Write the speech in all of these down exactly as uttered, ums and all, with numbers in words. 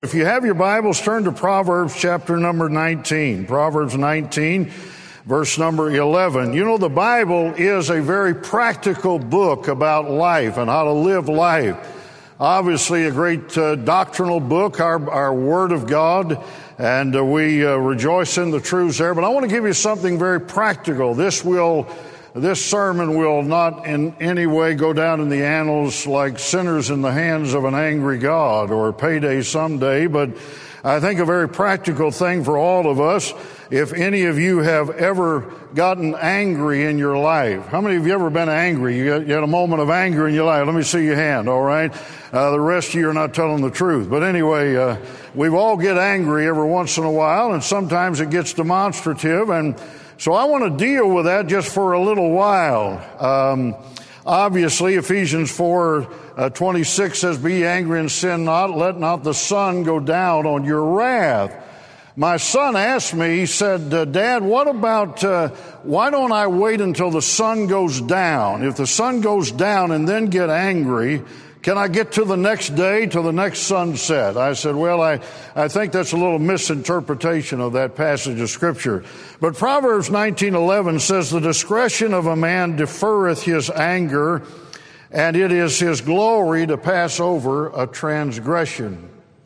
If you have your Bibles, turn to Proverbs chapter number nineteen. Proverbs nineteen, verse number eleven. You know, the Bible is a very practical book about life and how to live life. Obviously, a great uh, doctrinal book, our, our Word of God, and uh, we uh, rejoice in the truths there. But I want to give you something very practical. This will This sermon will not in any way go down in the annals like sinners in the hands of an angry God or payday someday, but I think a very practical thing for all of us. If any of you have ever gotten angry in your life, how many of you ever been angry? You had, you had a moment of anger in your life. Let me see your hand, all right? Uh, the rest of you are not telling the truth. But anyway, uh, we've all get angry every once in a while, and sometimes it gets demonstrative, and so I want to deal with that just for a little while. Um, obviously, Ephesians four twenty-six says, "Be angry and sin not. Let not the sun go down on your wrath." My son asked me, he said, uh, Dad, what about, uh, why don't I wait until the sun goes down? If the sun goes down and then get angry, can I get to the next day, to the next sunset? I said, well, I, I think that's a little misinterpretation of that passage of Scripture. But Proverbs nineteen eleven says, "The discretion of a man deferreth his anger, and it is his glory to pass over a transgression."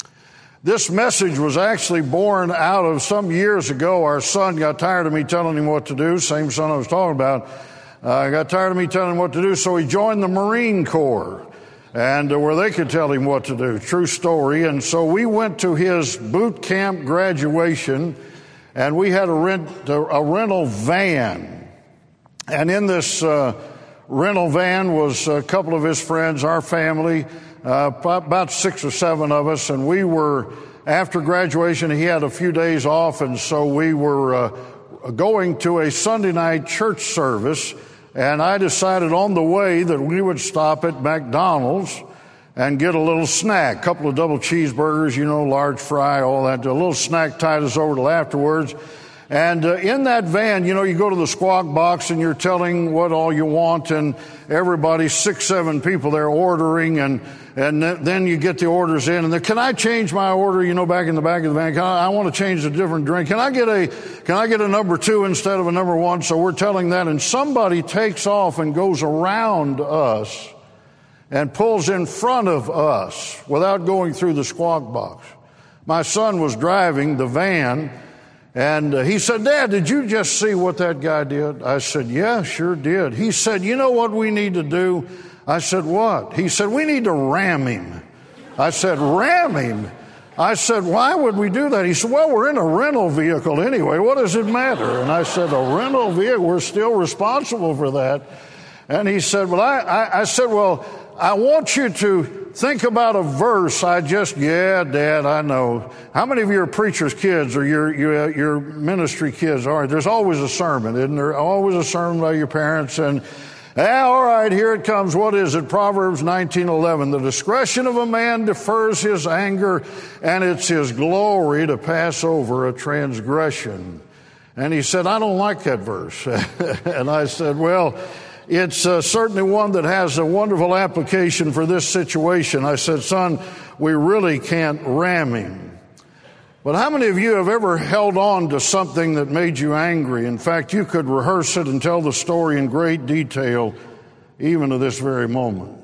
This message was actually born out of some years ago. Our son got tired of me telling him what to do, same son I was talking about. Uh, got tired of me telling him what to do, so he joined the Marine Corps. And uh, where they could tell him what to do. True story. And so we went to his boot camp graduation, and we had a rent a rental van. And in this uh, rental van was a couple of his friends, our family, uh, about six or seven of us. And we were, after graduation, he had a few days off, and so we were uh, going to a Sunday night church service. And I decided on the way that we would stop at McDonald's and get a little snack, a couple of double cheeseburgers, you know, large fry, all that, a little snack tide us over till afterwards. And uh, in that van, you know, you go to the squawk box and you're telling what all you want, and everybody, six, seven people there ordering, and and then you get the orders in, and then, can I change my order, you know, back in the back of the van? Can I, I want to change a different drink. Can I get a, can I get a number two instead of a number one? So we're telling that, and somebody takes off and goes around us and pulls in front of us without going through the squawk box. My son was driving the van, and uh, he said, "Dad, did you just see what that guy did?" I said, "Yeah, sure did." He said, "You know what we need to do?" I said, "What?" He said, "We need to ram him." I said, "Ram him?" I said, "Why would we do that?" He said, "Well, we're in a rental vehicle anyway. What does it matter?" And I said, "A rental vehicle? We're still responsible for that." And he said, "Well, I, I, I said, well, I want you to think about a verse I just," "Yeah, Dad, I know." How many of you are preacher's kids or your, your, your ministry kids? All right, there's always a sermon, isn't there? Always a sermon by your parents. And, yeah, all right, here it comes. What is it? Proverbs nineteen eleven. "The discretion of a man defers his anger, and it's his glory to pass over a transgression." And he said, "I don't like that verse." And I said, well, it's uh, certainly one that has a wonderful application for this situation. I said, "Son, we really can't ram him." But how many of you have ever held on to something that made you angry? In fact, you could rehearse it and tell the story in great detail, even to this very moment.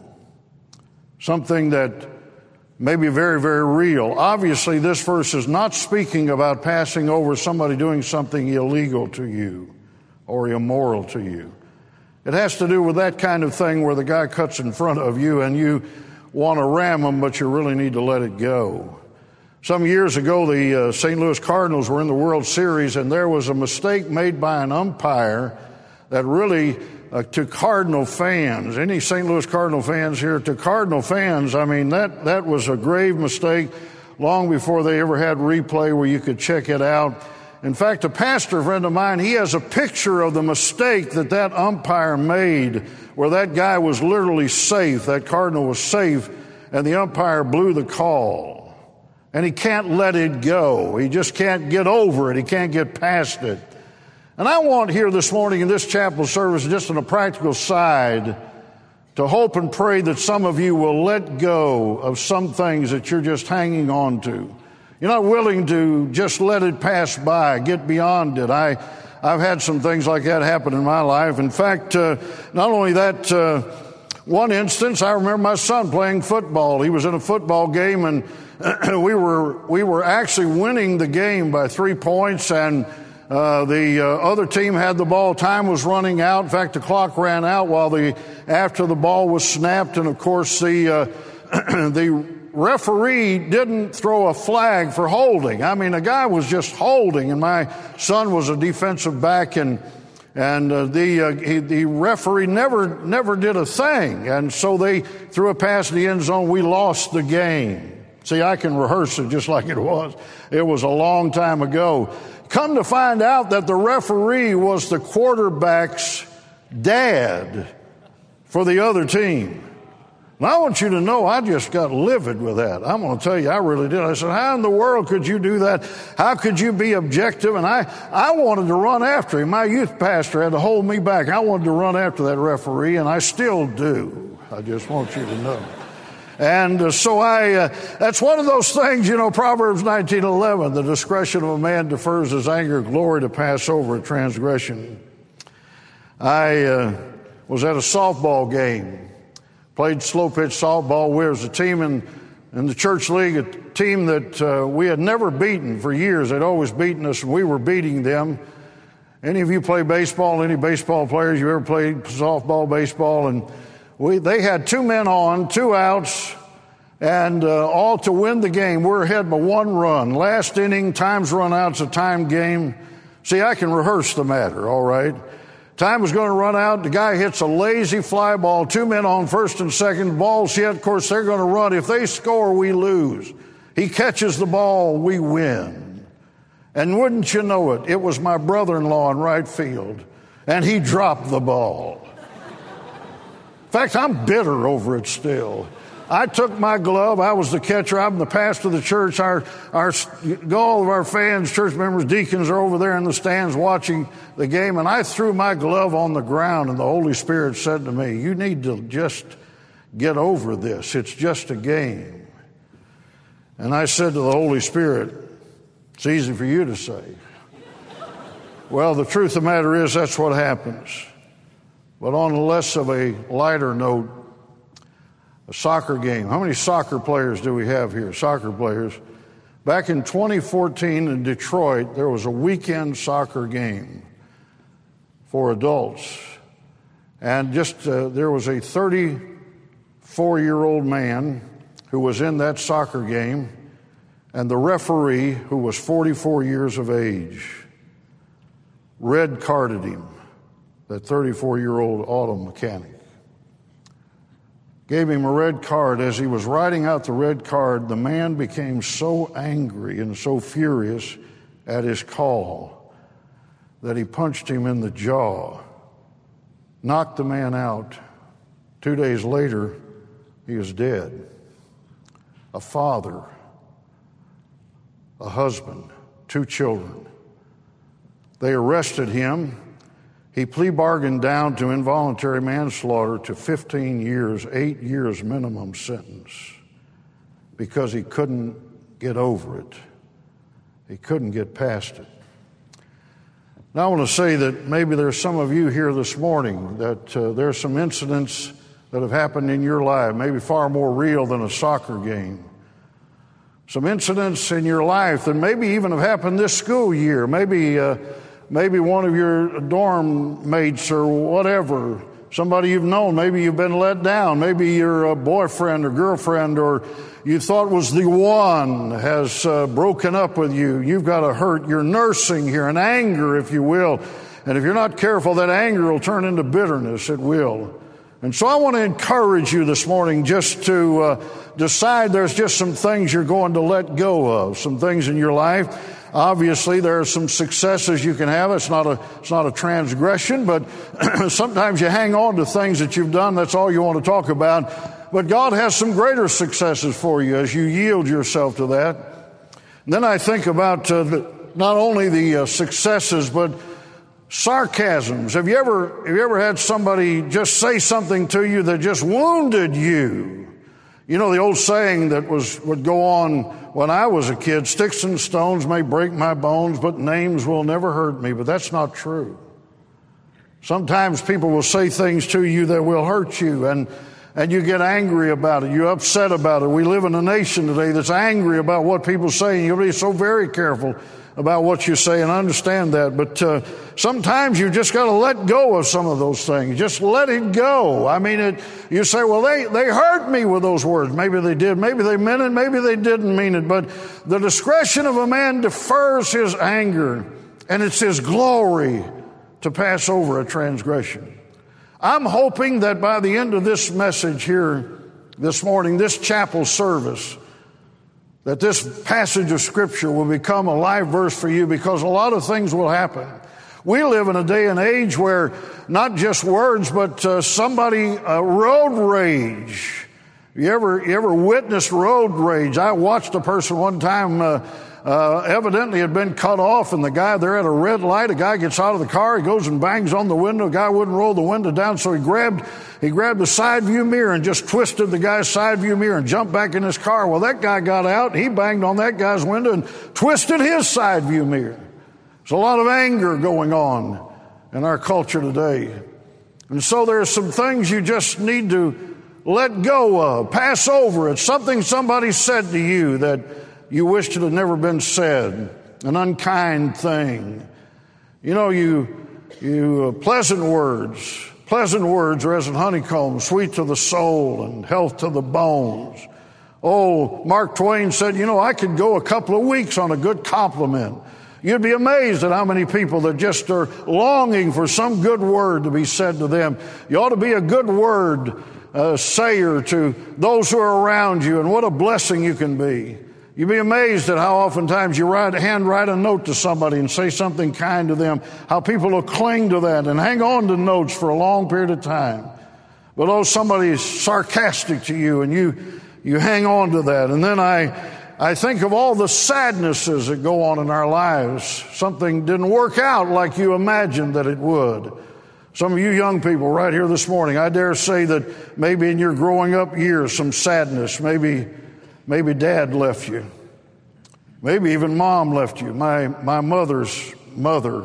Something that may be very, very real. Obviously, this verse is not speaking about passing over somebody doing something illegal to you or immoral to you. It has to do with that kind of thing where the guy cuts in front of you and you want to ram him, but you really need to let it go. Some years ago, the uh, Saint Louis Cardinals were in the World Series, and there was a mistake made by an umpire that really, uh, to Cardinal fans, any Saint Louis Cardinal fans here, to Cardinal fans, I mean, that, that was a grave mistake long before they ever had replay where you could check it out. In fact, a pastor friend of mine, he has a picture of the mistake that that umpire made, where that guy was literally safe, that Cardinal was safe, and the umpire blew the call. And he can't let it go. He just can't get over it. He can't get past it. And I want here this morning in this chapel service, just on a practical side, to hope and pray that some of you will let go of some things that you're just hanging on to. You're not willing to just let it pass by, get beyond it. I, I've had some things like that happen in my life. In fact, uh, not only that, uh, one instance, I remember my son playing football. He was in a football game, and we were we were actually winning the game by three points, and uh, the uh, other team had the ball. Time was running out. In fact, the clock ran out while the after the ball was snapped, and of course the uh, the referee didn't throw a flag for holding. I mean, a guy was just holding, and my son was a defensive back, and and uh, the uh, he, the referee never never did a thing, and so they threw a pass in the end zone. We lost the game. See, I can rehearse it just like it was. It was a long time ago. Come to find out that the referee was the quarterback's dad for the other team. And I want you to know, I just got livid with that. I'm going to tell you, I really did. I said, how in the world could you do that? How could you be objective? And I, I wanted to run after him. My youth pastor had to hold me back. I wanted to run after that referee, and I still do. I just want you to know. And uh, so I, uh, that's one of those things, you know, Proverbs nineteen eleven, the discretion of a man defers his anger, glory to pass over a transgression. I uh, was at a softball game, played slow pitch softball. We was a team in, in the church league, a team that uh, we had never beaten for years. They'd always beaten us, and we were beating them. Any of you play baseball, any baseball players, you ever played softball, baseball, and We, they had two men on, two outs, and uh, all to win the game. We're ahead by one run. Last inning, time's run out. It's a time game. See, I can rehearse the matter, all right? Time was going to run out. The guy hits a lazy fly ball. Two men on first and second. Ball's hit. Of course, they're going to run. If they score, we lose. He catches the ball, we win. And wouldn't you know it, it was my brother-in-law in right field, and he dropped the ball. In fact, I'm bitter over it still. I took my glove. I was the catcher. I'm the pastor of the church. Our, our, all of our fans, church members, deacons are over there in the stands watching the game. And I threw my glove on the ground, and the Holy Spirit said to me, you need to just get over this. It's just a game. And I said to the Holy Spirit, it's easy for you to say. Well, the truth of the matter is that's what happens. But on less of a lighter note, a soccer game. How many soccer players do we have here? Soccer players. Back in twenty fourteen in Detroit, there was a weekend soccer game for adults. And just uh, there was a thirty-four-year-old man who was in that soccer game, and the referee, who was forty-four years of age, red carded him. That thirty-four-year-old auto mechanic gave him a red card. As he was writing out the red card, the man became so angry and so furious at his call that he punched him in the jaw, knocked the man out. Two days later, he was dead. A father, a husband, two children. They arrested him. He plea bargained down to involuntary manslaughter to fifteen years, eight years minimum sentence, because he couldn't get over it. He couldn't get past it. Now I want to say that maybe there's some of you here this morning that uh, there's some incidents that have happened in your life, maybe far more real than a soccer game. Some incidents in your life that maybe even have happened this school year, maybe uh, Maybe one of your dorm mates or whatever, somebody you've known, maybe you've been let down. Maybe your boyfriend or girlfriend or you thought was the one has uh, broken up with you. You've got a hurt. You're nursing here, an anger, if you will. And if you're not careful, that anger will turn into bitterness. It will. And so I want to encourage you this morning just to uh, decide there's just some things you're going to let go of, some things in your life. Obviously, there are some successes you can have. It's not a, it's not a transgression, but sometimes you hang on to things that you've done. That's all you want to talk about. But God has some greater successes for you as you yield yourself to that. And then I think about uh, the, not only the uh, successes, but sarcasms. Have you ever, have you ever had somebody just say something to you that just wounded you? You know the old saying that was would go on when I was a kid, sticks and stones may break my bones, but names will never hurt me. But that's not true. Sometimes people will say things to you that will hurt you, and and you get angry about it. You're upset about it. We live in a nation today that's angry about what people say, and you'll be so very careful about what you say, and I understand that. But uh, sometimes you just got to let go of some of those things. Just let it go. I mean, it, you say, well, they, they hurt me with those words. Maybe they did. Maybe they meant it. Maybe they didn't mean it. But the discretion of a man defers his anger, and it's his glory to pass over a transgression. I'm hoping that by the end of this message here this morning, this chapel service, that this passage of Scripture will become a live verse for you, because a lot of things will happen. We live in a day and age where not just words, but uh, somebody, uh, road rage. You ever, you ever witnessed road rage? I watched a person one time, uh, uh, evidently had been cut off, and the guy, they're at a red light, a guy gets out of the car, he goes and bangs on the window, the guy wouldn't roll the window down, so he grabbed, he grabbed the side view mirror and just twisted the guy's side view mirror and jumped back in his car. Well, that guy got out, he banged on that guy's window and twisted his side view mirror. There's a lot of anger going on in our culture today. And so there are some things you just need to let go of, pass over. It's something somebody said to you that you wished it had never been said, an unkind thing. You know, you, you uh, pleasant words, pleasant words are as an honeycomb, sweet to the soul and health to the bones. Oh, Mark Twain said, you know, I could go a couple of weeks on a good compliment. You'd be amazed at how many people that just are longing for some good word to be said to them. You ought to be a good word uh, sayer to those who are around you, and what a blessing you can be. You'd be amazed at how oftentimes you write, hand write a note to somebody and say something kind to them, how people will cling to that and hang on to notes for a long period of time. But oh, somebody is sarcastic to you, and you you hang on to that. And then I I think of all the sadnesses that go on in our lives. Something didn't work out like you imagined that it would. Some of you young people right here this morning, I dare say that maybe in your growing up years, some sadness, maybe Maybe dad left you. Maybe even mom left you. My my mother's mother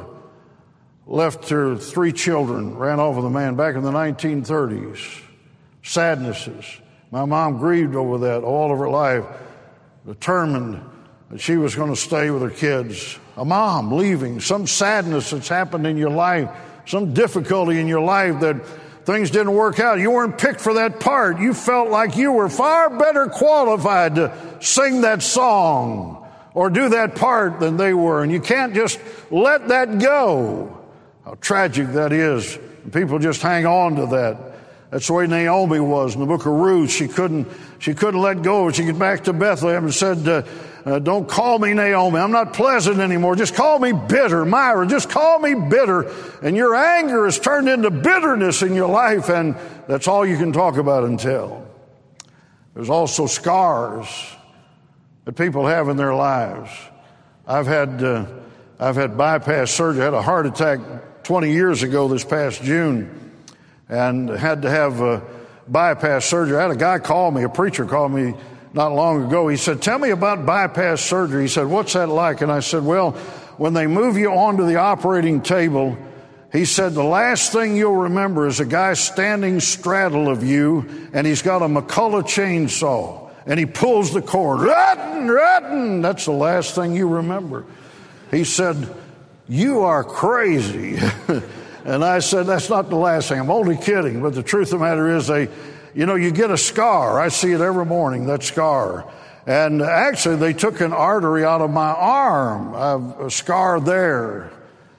left her three children, ran off with a man back in the nineteen thirties. Sadnesses. My mom grieved over that all of her life, determined that she was going to stay with her kids. A mom leaving, some sadness that's happened in your life, some difficulty in your life that things didn't work out. You weren't picked for that part. You felt like you were far better qualified to sing that song or do that part than they were. And you can't just let that go. How tragic that is. People just hang on to that. That's the way Naomi was in the book of Ruth. She couldn't, she couldn't let go. She got back to Bethlehem and said, uh, uh, don't call me Naomi. I'm not pleasant anymore. Just call me bitter. Myra, just call me bitter. And your anger has turned into bitterness in your life, and that's all you can talk about and tell. There's also scars that people have in their lives. I've had, uh, I've had bypass surgery. I had a heart attack twenty years ago this past June, and had to have uh, bypass surgery. I had a guy call me, a preacher called me not long ago. He said, tell me about bypass surgery. He said, what's that like? And I said, well, when they move you onto the operating table, he said, the last thing you'll remember is a guy standing straddle of you, and he's got a McCullough chainsaw, and he pulls the cord. Rotten, rotten. That's the last thing you remember. He said, you are crazy. And I said, that's not the last thing. I'm only kidding. But the truth of the matter is, they, you know, you get a scar. I see it every morning, that scar. And actually, they took an artery out of my arm. I have a scar there.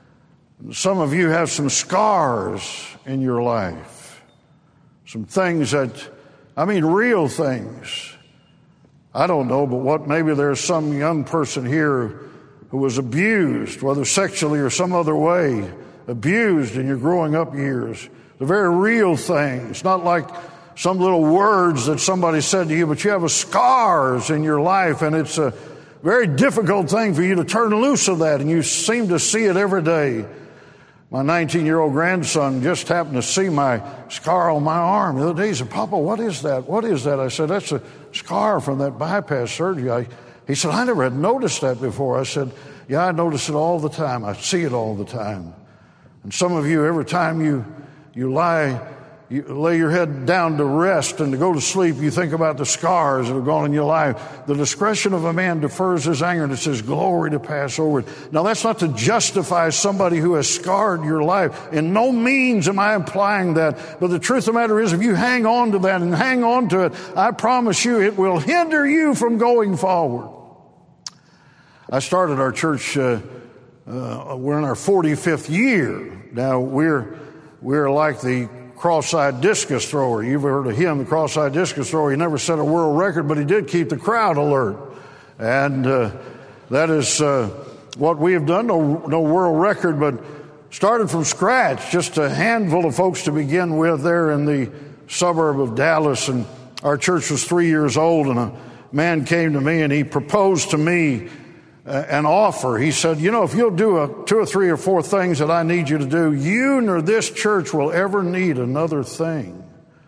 Some of you have some scars in your life. Some things that, I mean, real things. I don't know, but what, maybe there's some young person here who was abused, whether sexually or some other way, abused in your growing up years. The very real thing. It's not like some little words that somebody said to you, but you have a scars in your life, and it's a very difficult thing for you to turn loose of that, and you seem to see it every day. My nineteen-year-old grandson just happened to see my scar on my arm the other day. He said, "Papa, what is that? What is that?" I said, "That's a scar from that bypass surgery." I, he said, "I never had noticed that before." I said, "Yeah, I notice it all the time. I see it all the time." And some of you, every time you, you lie, you lay your head down to rest and to go to sleep, you think about the scars that have gone in your life. The discretion of a man defers his anger, and it says glory to pass over it. Now, that's not to justify somebody who has scarred your life. In no means am I implying that. But the truth of the matter is, if you hang on to that and hang on to it, I promise you it will hinder you from going forward. I started our church, uh, uh, we're in our forty-fifth year. Now, we're, we're like the cross-eyed discus thrower. You've heard of him, the cross-eyed discus thrower. He never set a world record, but he did keep the crowd alert. And uh, that is uh, what we have done. No, no world record, but started from scratch. Just a handful of folks to begin with there in the suburb of Dallas. And our church was three years old, and a man came to me and he proposed to me an offer. He said, "You know, if you'll do a, two or three or four things that I need you to do, you nor this church will ever need another thing."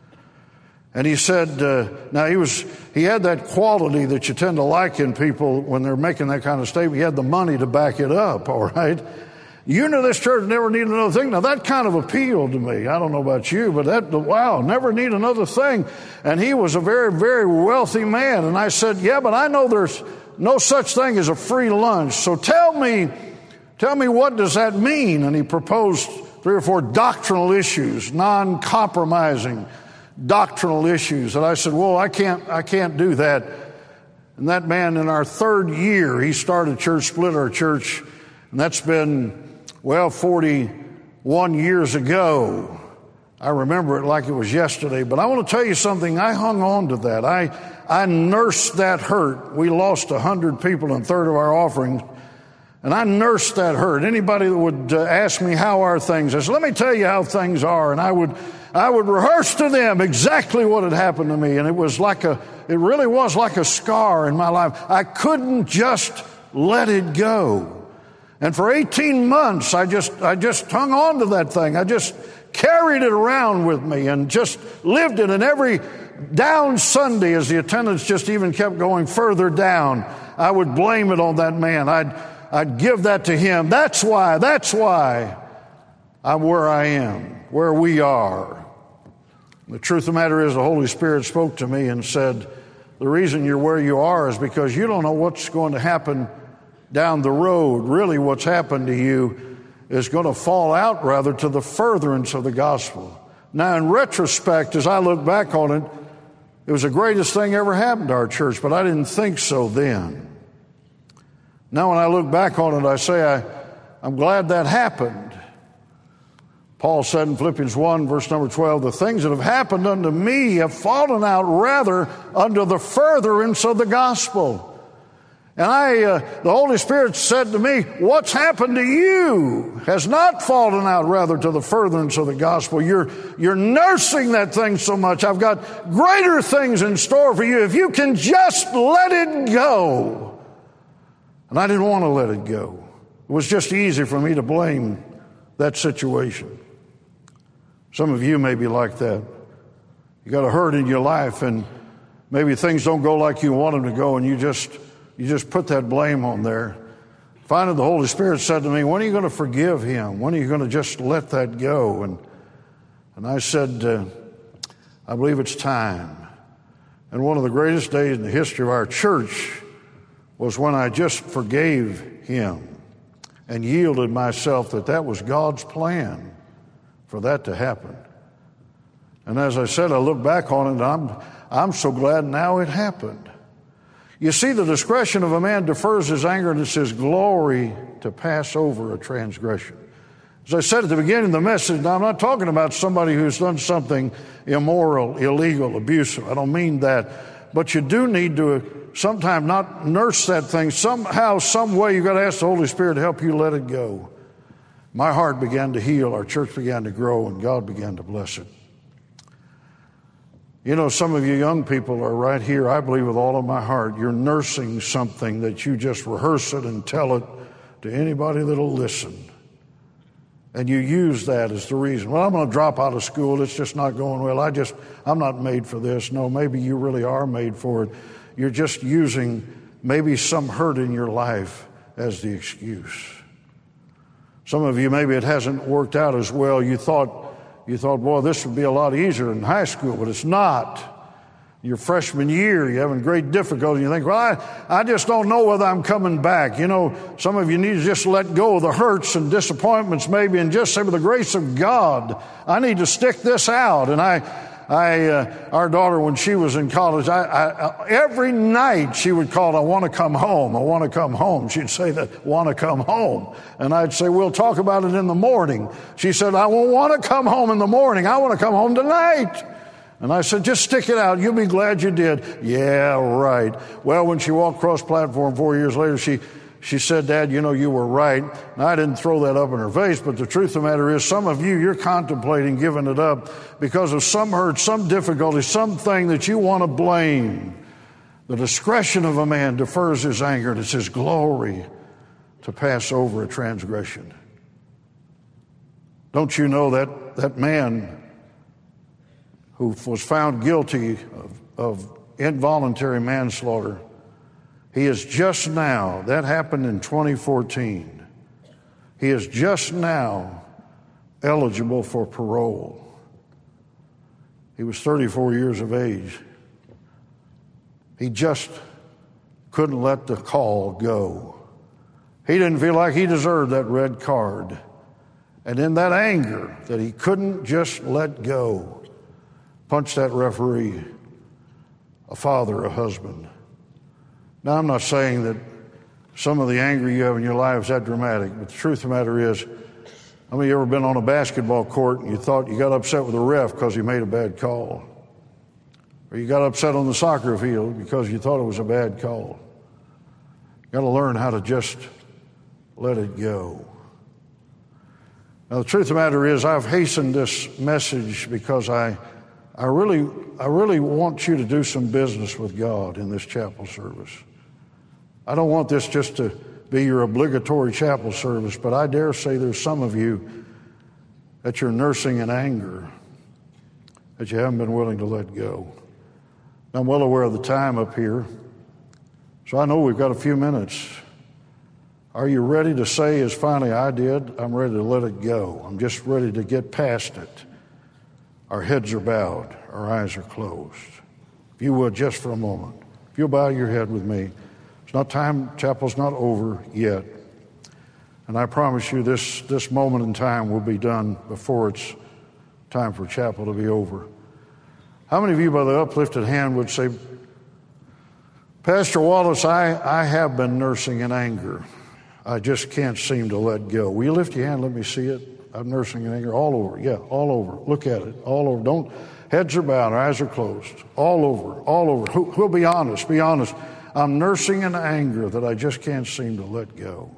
And he said, uh, now he was, he had that quality that you tend to like in people when they're making that kind of statement. He had the money to back it up, all right? "You nor this church never need another thing." Now that kind of appealed to me. I don't know about you, but that, wow, never need another thing. And he was a very, very wealthy man. And I said, "Yeah, but I know there's no such thing as a free lunch. So tell me, tell me what does that mean?" And he proposed three or four doctrinal issues, non-compromising doctrinal issues. And I said, "Well, I can't, I can't do that." And that man, in our third year, he started church, split our church, and that's been, well, forty-one years ago. I remember it like it was yesterday, but I want to tell you something. I hung on to that. I, I nursed that hurt. We lost a hundred people in a third of our offerings, and I nursed that hurt. Anybody that would uh, ask me how are things, I said, "Let me tell you how things are." And I would, I would rehearse to them exactly what had happened to me. And it was like a, it really was like a scar in my life. I couldn't just let it go. And for eighteen months, I just, I just hung on to that thing. I just carried it around with me and just lived it. And every down Sunday, as the attendance just even kept going further down, I would blame it on that man. I'd, I'd give that to him. That's why, that's why I'm where I am, where we are. The truth of the matter is, the Holy Spirit spoke to me and said, "The reason you're where you are is because you don't know what's going to happen down the road. Really, what's happened to you is going to fall out, rather, to the furtherance of the gospel." Now, in retrospect, as I look back on it, it was the greatest thing ever happened to our church, but I didn't think so then. Now, when I look back on it, I say I, I'm glad that happened. Paul said in Philippians one, verse number twelve, "The things that have happened unto me have fallen out, rather, unto the furtherance of the gospel." And I, uh, the Holy Spirit said to me, "What's happened to you has not fallen out, rather, to the furtherance of the gospel. You're, you're nursing that thing so much. I've got greater things in store for you if you can just let it go." And I didn't want to let it go. It was just easy for me to blame that situation. Some of you may be like that. You got a hurt in your life, and maybe things don't go like you want them to go, and you just You just put that blame on there. Finally, the Holy Spirit said to me, "When are you going to forgive him? When are you going to just let that go?" And and I said, uh, "I believe it's time." And one of the greatest days in the history of our church was when I just forgave him and yielded myself that that was God's plan for that to happen. And as I said, I look back on it, and I'm, I'm so glad now it happened. You see, the discretion of a man defers his anger, and it says glory to pass over a transgression. As I said at the beginning of the message, now I'm not talking about somebody who's done something immoral, illegal, abusive. I don't mean that. But you do need to sometimes not nurse that thing. Somehow, some way, you've got to ask the Holy Spirit to help you let it go. My heart began to heal. Our church began to grow, and God began to bless it. You know, some of you young people are right here, I believe with all of my heart, you're nursing something that you just rehearse it and tell it to anybody that'll listen. And you use that as the reason. Well, I'm going to drop out of school. It's just not going well. I just, I'm not made for this. No, maybe you really are made for it. You're just using maybe some hurt in your life as the excuse. Some of you, maybe it hasn't worked out as well. You thought, you thought, boy, this would be a lot easier in high school, but it's not. Your freshman year, you're having great difficulty. You think, well, I, I just don't know whether I'm coming back. You know, some of you need to just let go of the hurts and disappointments maybe and just say, with the grace of God, I need to stick this out. And I, I, uh, our daughter, when she was in college, I, I, every night she would call, I want to come home. I want to come home. She'd say that, want to come home. And I'd say, we'll talk about it in the morning. She said, I won't want to come home in the morning. I want to come home tonight. And I said, just stick it out. You'll be glad you did. Yeah, right. Well, when she walked across the platform four years later, she, she said, Dad, you know, you were right. And I didn't throw that up in her face, but the truth of the matter is some of you, you're contemplating giving it up because of some hurt, some difficulty, something that you want to blame. The discretion of a man defers his anger, and it's his glory to pass over a transgression. Don't you know that that man who was found guilty of, of involuntary manslaughter, he is just now, that happened in twenty fourteen, he is just now eligible for parole. He was thirty-four years of age. He just couldn't let the call go. He didn't feel like he deserved that red card. And in that anger that he couldn't just let go, punched that referee, a father, a husband. Now, I'm not saying that some of the anger you have in your life is that dramatic, but the truth of the matter is, how many of you ever been on a basketball court and you thought you got upset with the ref because he made a bad call? Or you got upset on the soccer field because you thought it was a bad call? You got to learn how to just let it go. Now, the truth of the matter is, I've hastened this message because I I really, I really want you to do some business with God in this chapel service. I don't want this just to be your obligatory chapel service, but I dare say there's some of you that you're nursing in anger that you haven't been willing to let go. I'm well aware of the time up here, so I know we've got a few minutes. Are you ready to say, as finally I did, I'm ready to let it go. I'm just ready to get past it. Our heads are bowed, our eyes are closed. If you would, just for a moment, if you'll bow your head with me. It's not time, chapel's not over yet. And I promise you this, this moment in time will be done before it's time for chapel to be over. How many of you by the uplifted hand would say, Pastor Wallace, I, I have been nursing in anger. I just can't seem to let go. Will you lift your hand? Let me see it. I'm nursing in anger all over. Yeah, all over. Look at it. All over. Don't, heads are bowed, eyes are closed. All over. All over. Who, who'll be honest? Be honest. I'm nursing in anger that I just can't seem to let go.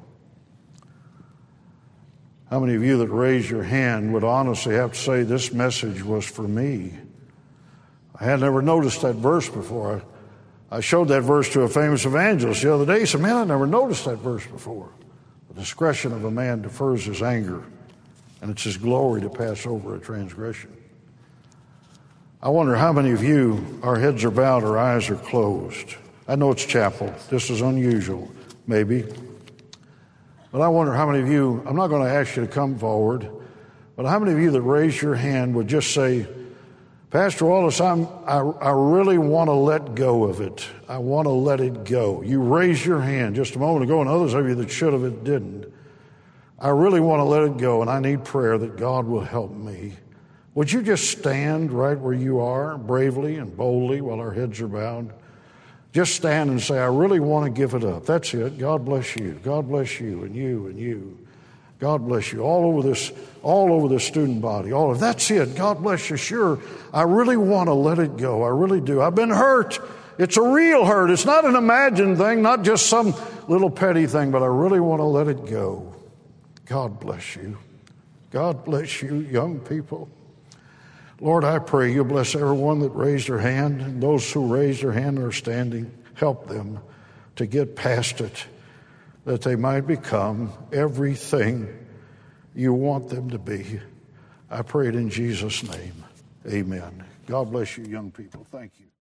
How many of you that raise your hand would honestly have to say this message was for me? I had never noticed that verse before. I, I showed that verse to a famous evangelist the other day. He said, man, I never noticed that verse before. The discretion of a man defers his anger, and it's his glory to pass over a transgression. I wonder how many of you, our heads are bowed, our eyes are closed. I know it's chapel. This is unusual, maybe. But I wonder how many of you, I'm not going to ask you to come forward, but how many of you that raise your hand would just say, Pastor Wallace, I'm, I, I really want to let go of it. I want to let it go. You raised your hand just a moment ago, and others of you that should have it didn't. I really want to let it go, and I need prayer that God will help me. Would you just stand right where you are, bravely and boldly, while our heads are bowed? Just stand and say, I really want to give it up. That's it. God bless you. God bless you and you and you. God bless you. All over this, all over this student body. All of that's it. God bless you. Sure, I really want to let it go. I really do. I've been hurt. It's a real hurt. It's not an imagined thing, not just some little petty thing, but I really want to let it go. God bless you. God bless you, young people. Lord, I pray you bless everyone that raised their hand, and those who raised their hand and are standing. Help them to get past it, that they might become everything you want them to be. I pray it in Jesus' name. Amen. God bless you, young people. Thank you.